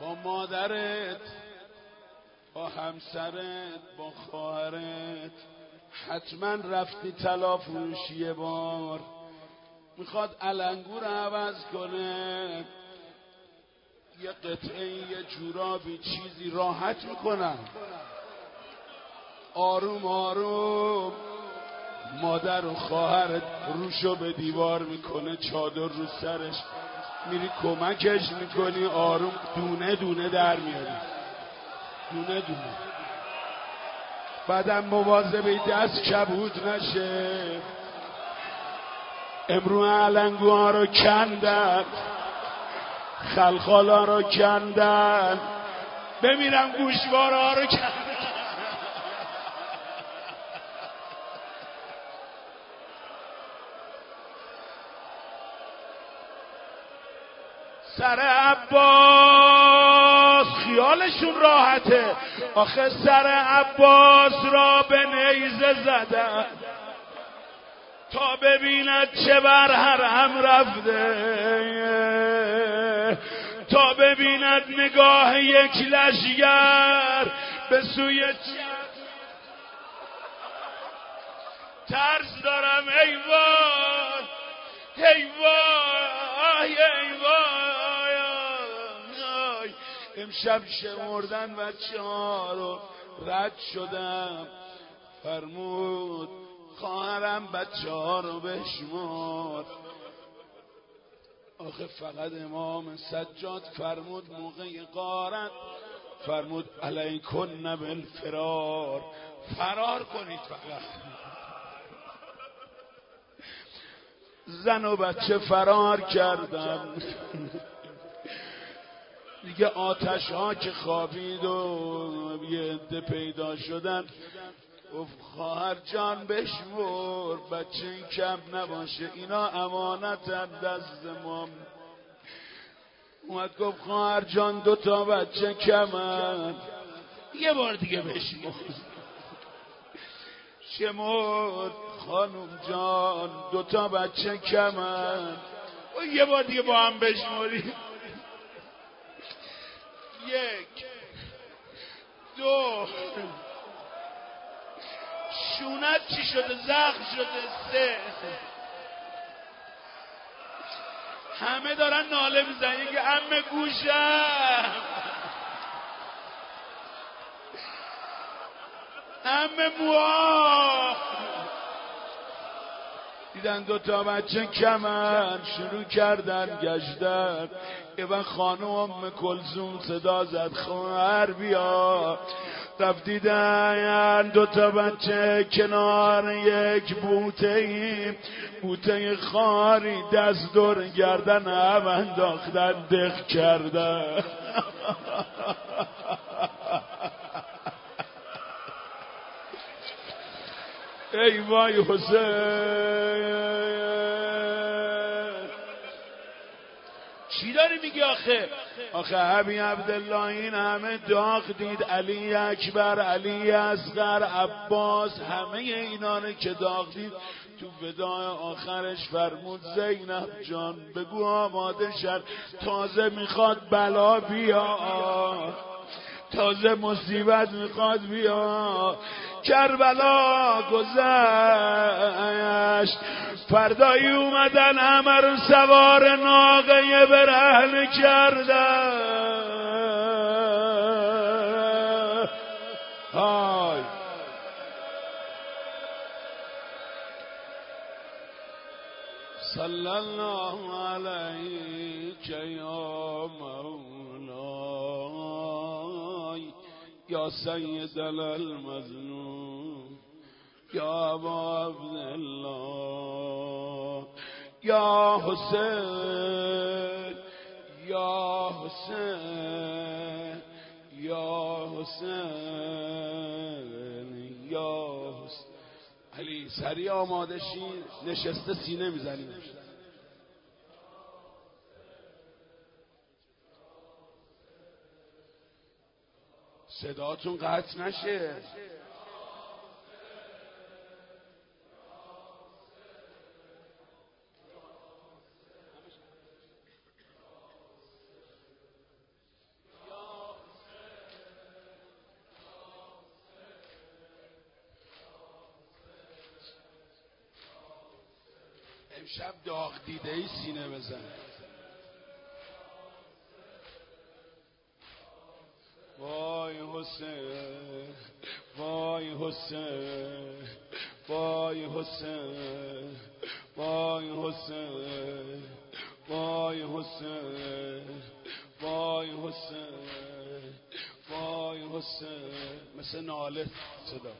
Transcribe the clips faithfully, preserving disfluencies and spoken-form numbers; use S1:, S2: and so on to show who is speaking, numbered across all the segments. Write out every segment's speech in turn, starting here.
S1: با مادرت، با همسرت، با خواهرت حتما رفتی طلا فروشی یه بار، میخواد علنگو رو عوض کنه، یه قطعه یه جورابی چیزی راحت میکنن، آروم آروم مادر و خواهرت روشو به دیوار میکنه، چادر رو سرش، میری کمکش میکنی، آروم دونه دونه در میاری، دونه دونه. بعدم مواظبی دست کبود نشه. امرو علنگوها رو کندن، خلخالا رو کندن، بمیرم گوشواره ها رو کندن. سر عباس خیالشون راحته، آخه سر عباس را به نیزه زدن تا ببیند چه بر حرم رفته، تا ببیند نگاه یک لشگر به سوی ترس دارم. ای وای ای وای ای وای، امشب شمردن بچه ها رو رد شدم، فرمود خواهرم بچه ها رو بشمار. آخه فقط امام سجاد فرمود موقع غارت، فرمود علیکن بالفرار، فرار کنید فقط. زن و بچه فرار کردن دیگه. آتش ها که خوابید و یه عده پیدا شدن، گفت خواهر جان بشمر بچه این کم نباشه، اینا امانتن دست ما. اومد گفت خواهر جان دو تا بچه کمن، یه بار دیگه بشمر. شمرد خانم جان دو تا بچه کمن، یه بار دیگه با هم بشمری. یک دو، شونت چی شده؟ زخم شده. سه، همه دارن ناله میزنن، یکی عمه گوشم، عمه موها. دیدن دو تا بچه کمن، شروع کردن گشتن. یه وقت خانم ام کلثوم صدا زد خواهر بیا. رفت دیدن دو تا بچه کنار یک بوته، بوته خاری دست دور گردن هم انداختن، دق کردن. ای وای حسین، چی داری میگی آخه؟ آخه ابی عبدالله این همه داغ دید، علی اکبر، علی اصغر، عباس، همه اینا رو که داغ دید، تو وداع آخرش فرمود زینب جان بگو آماده شد، تازه میخواد بلا بیا، تازه مصیبت میخواد بیا. کربلا گذشت، فردایی اومدن همه رو سوار ناقه برهنه کردن. های صلی الله علیک یا مولای یا سید المظلوم یا ابا عبدالله یا حسین یا حسین یا حسین یا حسین. علی سریع آماده شین، نشسته سینه میزنیم. صداتون قطع نشه. امشب داغ دیده ای سینه بزن. وای حسین، وای حسین، وای حسین، وای حسین، وای حسین، وای حسین، وای حسین. مثل ناله صدا.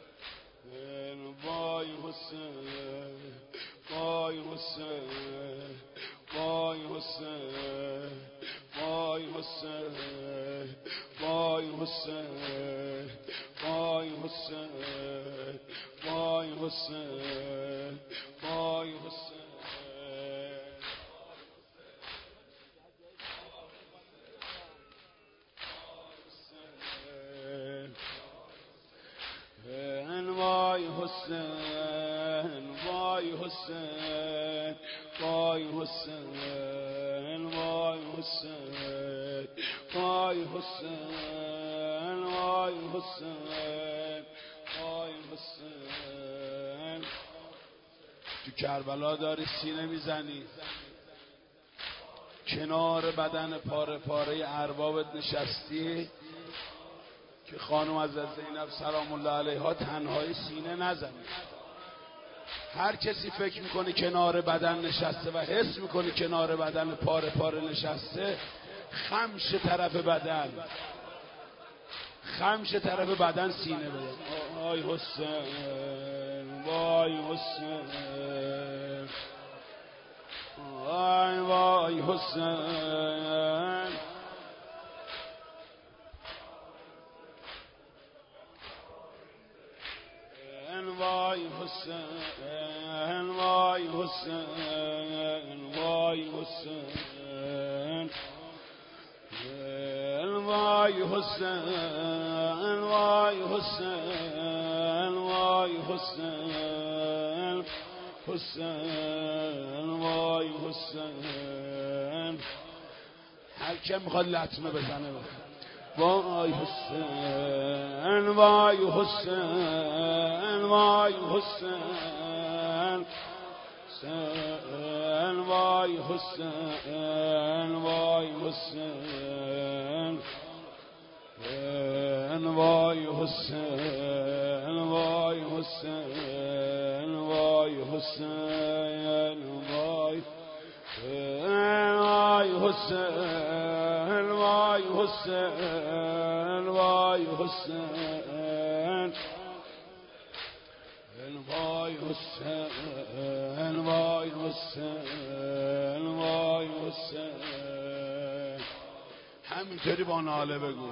S1: وای حسین، وای حسین، وای حسین، وای حسین، وای حسین، وای حسین، وای حسین، وای حسین. وای حسین، وای حسین، وای حسین، وای حسین، وای حسین، وای حسین، وای حسین. تو کربلا داری سینه میزنی، کنار بدن پاره پاره اربابت نشستی که خانم از زینب سلام الله علیها تنهای سینه نزنه. هر کسی فکر میکنه کنار بدن نشسته و حس میکنه کنار بدن پاره پاره نشسته، خمش طرف بدن، خمش طرف بدن سینه بده. وای حسین، وای حسین، وای وای حسین. وای حسین، وای حسین، وای حسین، وای حسین، وای حسین، وای حسین، حسین، وای حسین. هر که میخواد لطمه بزنه بزنه. وای حسین، وای حسین، وای حسین، وای حسین، وای حسین، وای حسین، وای حسین، وای حسین، وای وای حسین، وای حسین، وای حسین، وای حسین، وای حسین، وای حسین. همینطوری با ناله بگو.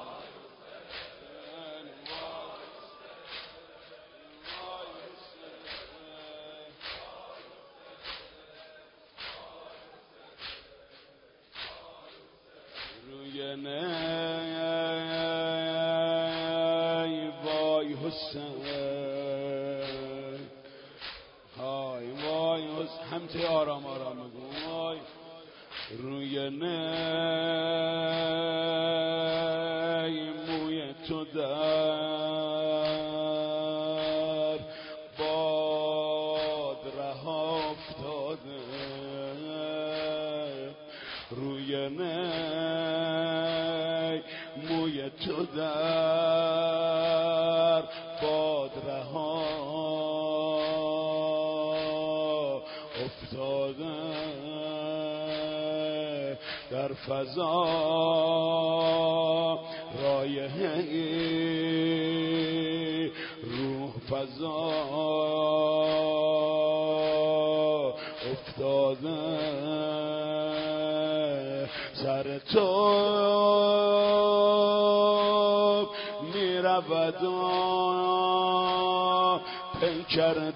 S1: نه وای حسین، های وای حسین. همینطوری آرام آرام بگو. وای روی نی موی تو در باد رها افتاده، روی نی موی تو در باد رها افتاده، در فضا رایحه روح فضا افتاده، سر تو میرود و پیکر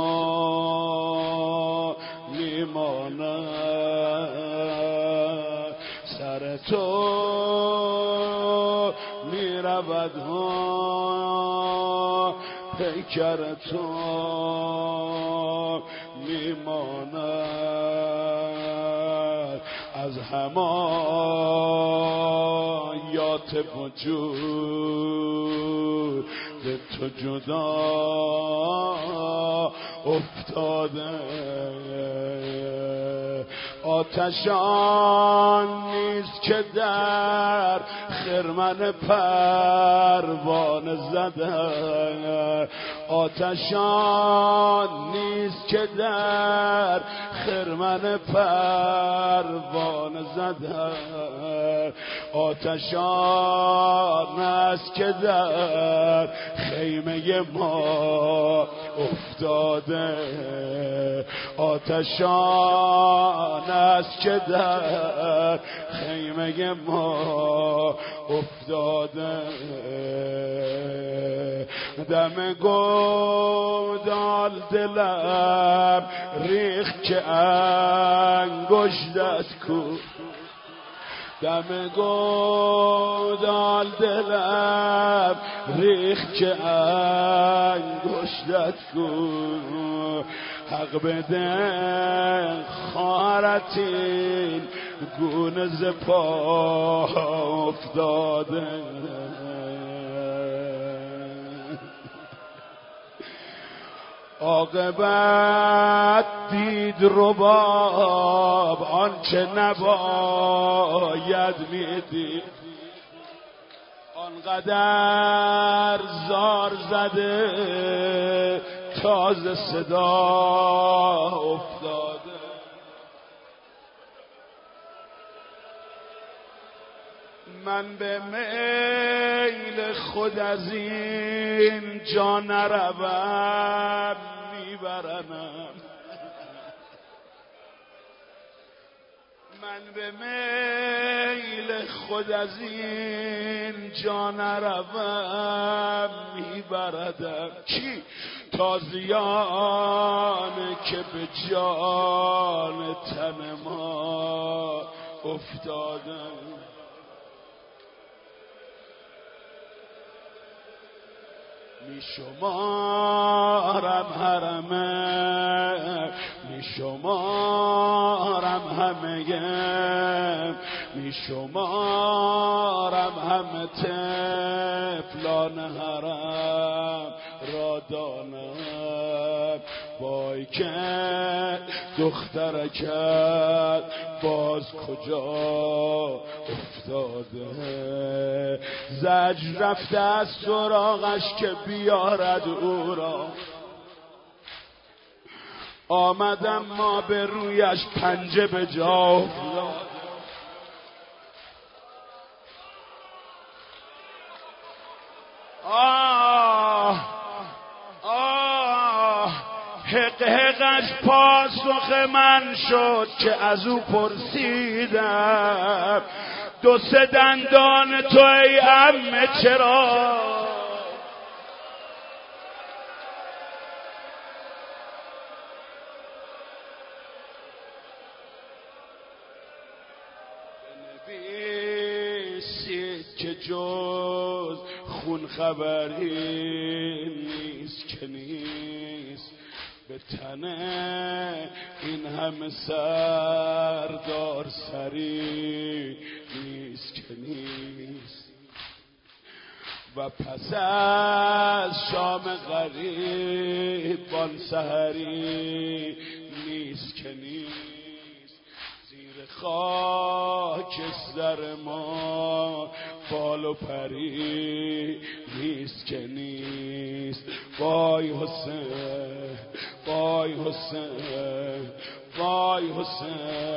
S1: تو میماند، سر تو میرود و پیکر تو میماند. از همان یا حیات وجود تو جدا افتاده. آتشان نیست که در خرمن پروانه زده، آتشان نیست که در خرمن پروانه زده، آتشان است که در خیمه ما افتاده، آتشان است که در خیمه ما افتاده. دم گودال دلم ریخت که انگشتت کو، دم گودال دلم ریخت که انگشتت کو، حق بده خارتین گونه ز پا افتاده. عاقبت دید رباب آنچه نباید میدید، آنقدر زار زده تازه صدا افتاده. من به میل خود از این جا نروم میبرنم، من به میل خود از این جا نروم میبردم. کی؟ تازیان که به جان تن ما افتادن. می شمارم حرمه، می شمارم همه، می شمارم همه طفلان حرم را دانم. وای که دخترکت باز کجا افتاده، زجر رفته از سراغش که بیارد او را. آمدم ما به رویش پنجه به جا افتاد. آه آه حق حقش پاسخ من شد که از او پرسیدم دو سه دندان تو ای عمه چرا؟ بنویسید که جز خون خبری نیست که نیست، به تنه این همه سردار سری نیست که نیست. و پس از شام غریبان سحری نیست که نیست، زیر خاک سر ما بال و پری نیست که نیست. وای حسین وای حسین وای حسین